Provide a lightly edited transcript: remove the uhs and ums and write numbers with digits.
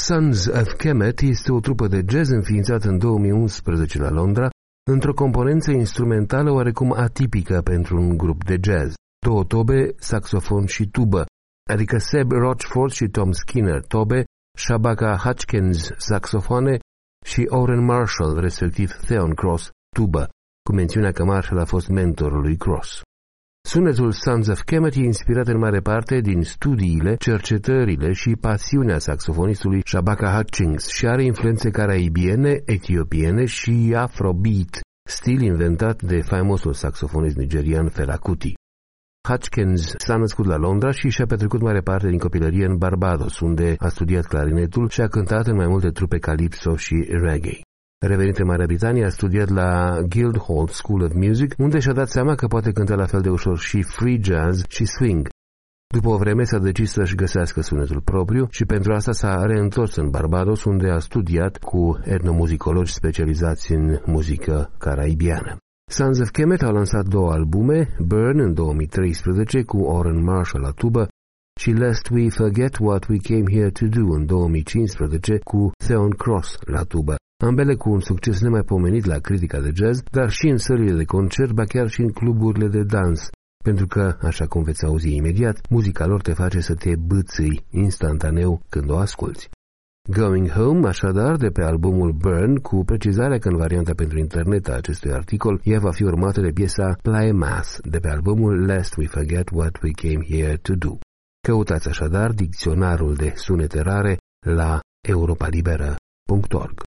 Sons of Kemet este o trupă de jazz înființată în 2011 la Londra, într-o componență instrumentală oarecum atipică pentru un grup de jazz. 2 tobe, saxofon și tubă, adică Seb Rochford și Tom Skinner tobe, Shabaka Hutchins saxofoane și Oren Marshall, respectiv Theon Cross, tubă, cu mențiunea că Marshall a fost mentorul lui Cross. Sunetul Sons of Kemet e inspirat în mare parte din studiile, cercetările și pasiunea saxofonistului Shabaka Hutchins și are influențe caraibiene, etiopiene și afrobeat, stil inventat de faimosul saxofonist nigerian Fela Kuti. Hutchins s-a născut la Londra și și-a petrecut mare parte din copilărie în Barbados, unde a studiat clarinetul și a cântat în mai multe trupe calypso și reggae. Revenit în Marea Britanie, a studiat la Guildhall School of Music, unde și-a dat seama că poate cânta la fel de ușor și free jazz și swing. După o vreme s-a decis să-și găsească sunetul propriu și pentru asta s-a reîntors în Barbados, unde a studiat cu etnomuzicologi specializați în muzică caraibiană. Sons of Kemet au lansat 2 albume, Burn în 2013 cu Oren Marshall la tubă și Lest We Forget What We Came Here to Do în 2015 cu Theon Cross la tubă, ambele cu un succes nemaipomenit la critica de jazz, dar și în sălile de concert, ba chiar și în cluburile de dans, pentru că, așa cum veți auzi imediat, muzica lor te face să te bâțâi instantaneu când o asculți. Going Home, așadar, de pe albumul Burn, cu precizarea că în varianta pentru internet a acestui articol, ea va fi urmată de piesa Play Mass, de pe albumul Lest We Forget What We Came Here to Do. Căutați așadar dicționarul de sunete rare la europalibera.org.